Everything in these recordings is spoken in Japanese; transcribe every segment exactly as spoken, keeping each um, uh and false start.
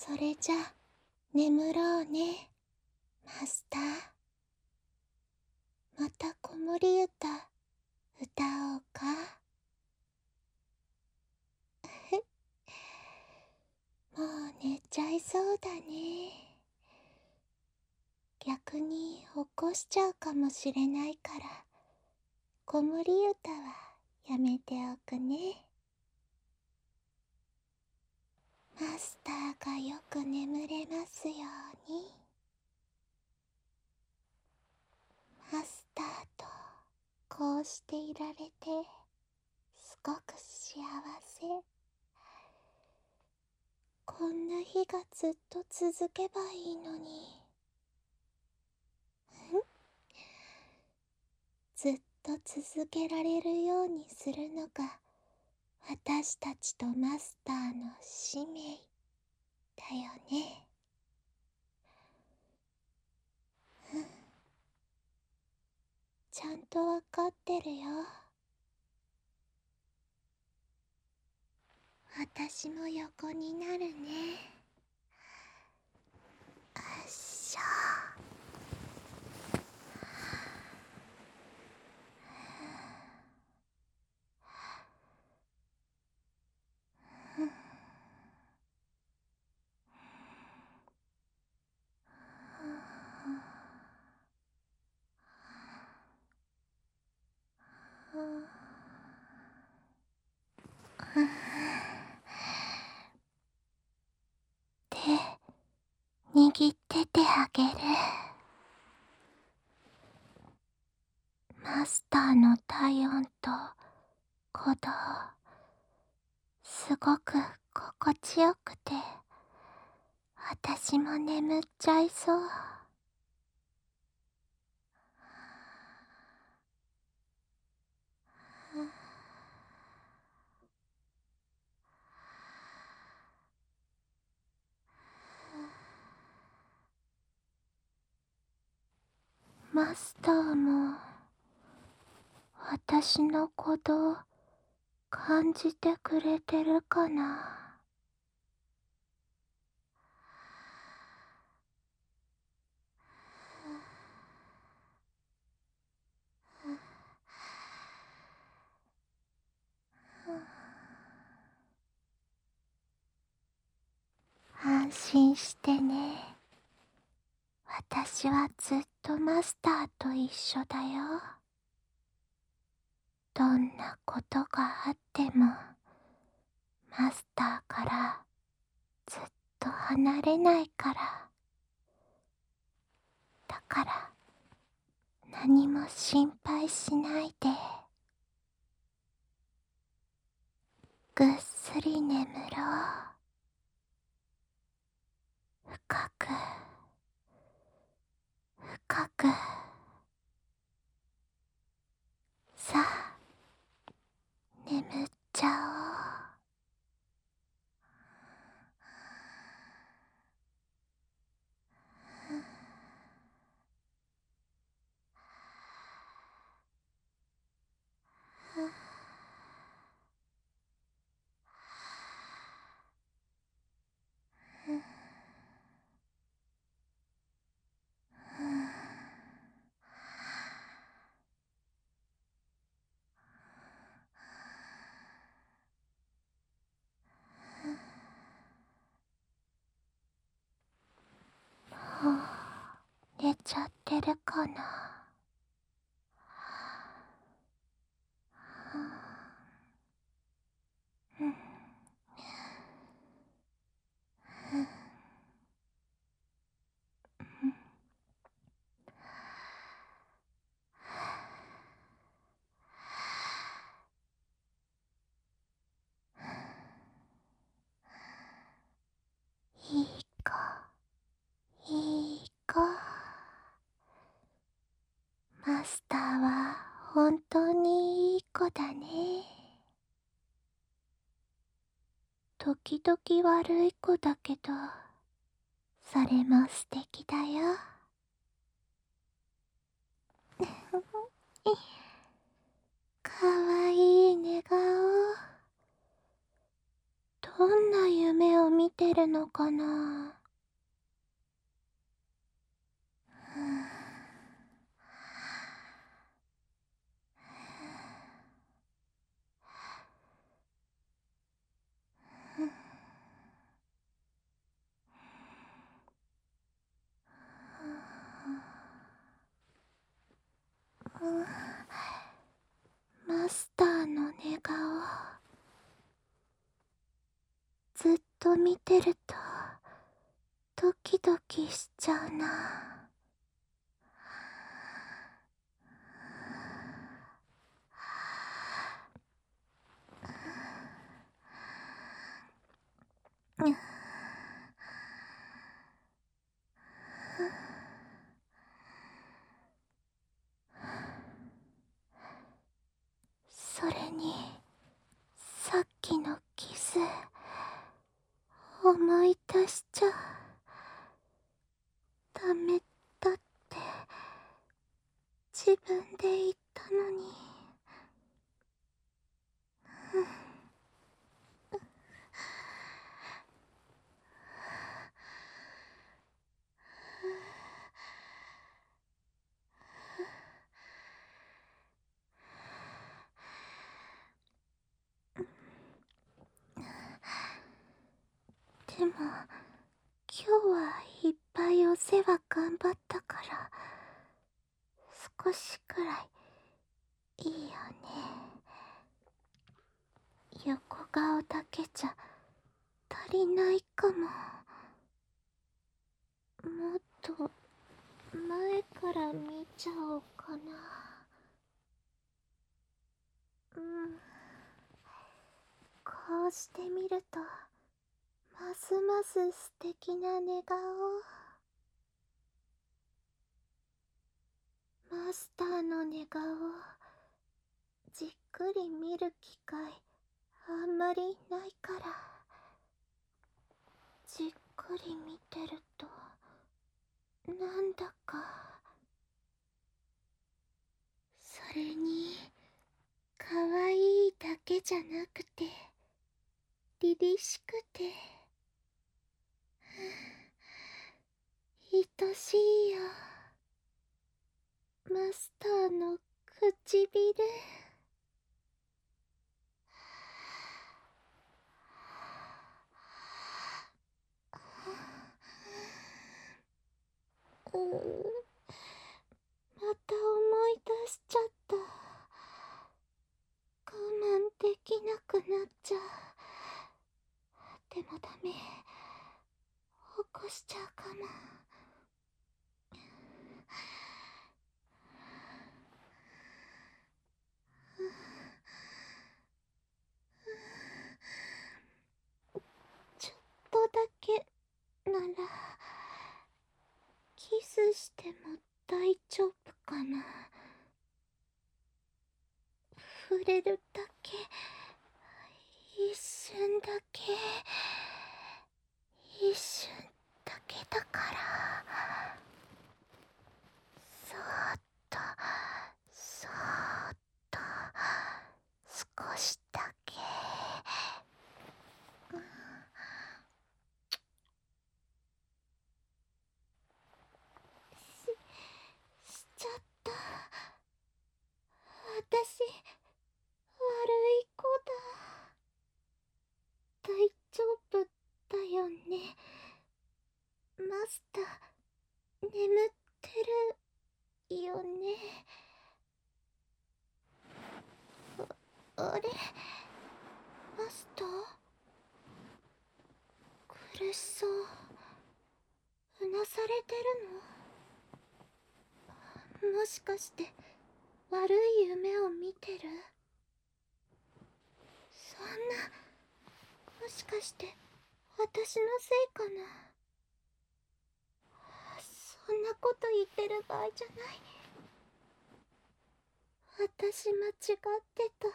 それじゃ、眠ろうね、マスター。また子守歌、歌おうか。もう寝ちゃいそうだね。逆に起こしちゃうかもしれないから、子守歌はやめておくね。マスターがよく眠れますように。マスターとこうしていられてすごく幸せ。こんな日がずっと続けばいいのに。ずっと続けられるようにするのが私たちとマスターの使命だよね。ちゃんとわかってるよ。私も横になるね。あっしょ。手握っててあげる。マスターの体温と鼓動、すごく心地よくて、私も眠っちゃいそう。マスターも私の鼓動感じてくれてるかな。安心してね。私はずっとマスターと一緒だよ。どんなことがあってもマスターからずっと離れないから。だから何も心配しないで。ぐっすり眠ろう。深く深く。さあ眠っちゃおう。もう寝ちゃってるかな。うん。いい子、いい子。マスターは本当にいい子だね。時々悪い子だけど、それも素敵だよ。かわいい寝顔。どどんな夢を見てるのかな。マスターの寝顔、ずっと見てるとドキドキしちゃうな。それにさっきのキス、思い出しちゃダメだって自分で言ったのに。でも今日はいっぱいお世話頑張ったから少しくらいいいよね。横顔だけじゃ足りないかも。もっと前から見ちゃおうかな。うん、こうして見るとますます素敵な寝顔。マスターの寝顔じっくり見る機会あんまりないから、じっくり見てるとなんだか、それに可愛いだけじゃなくて凛々しくて愛しいよ。マスターの唇。うーまた思い出しちゃった。我慢できなくなっちゃう。でもダメ、起こしちゃうかも。ちょっとだけならキスしても大丈夫かな。触れるだけ、一瞬だけ、一瞬だけだから。そーっとそーっと少しだけ。ししちゃった。私悪い子だ。大丈夫だよね。マスター眠ってるよね。あ、あれ、マスター苦しそう。うなされてるの？もしかして悪い夢を見てる？そんな、もしかして私のせいかな。そんなこと言ってる場合じゃない。私間違ってた。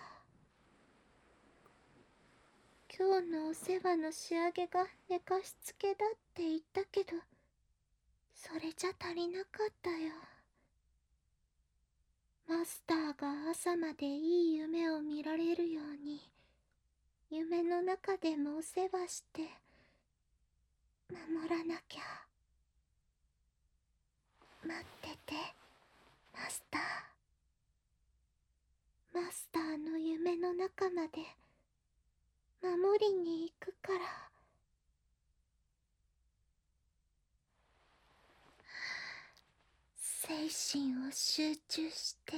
今日のお世話の仕上げが寝かしつけだって言ったけど、それじゃ足りなかったよ。マスターが朝までいい夢を見られるように、夢の中でもお世話して守らなきゃ。待ってて、マスター。マスターの夢の中まで守りに行くから。精神を集中して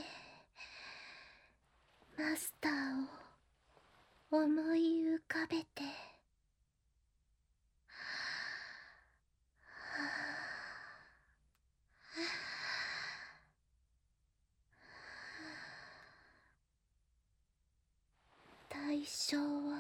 マスターを思い浮かべて。対象は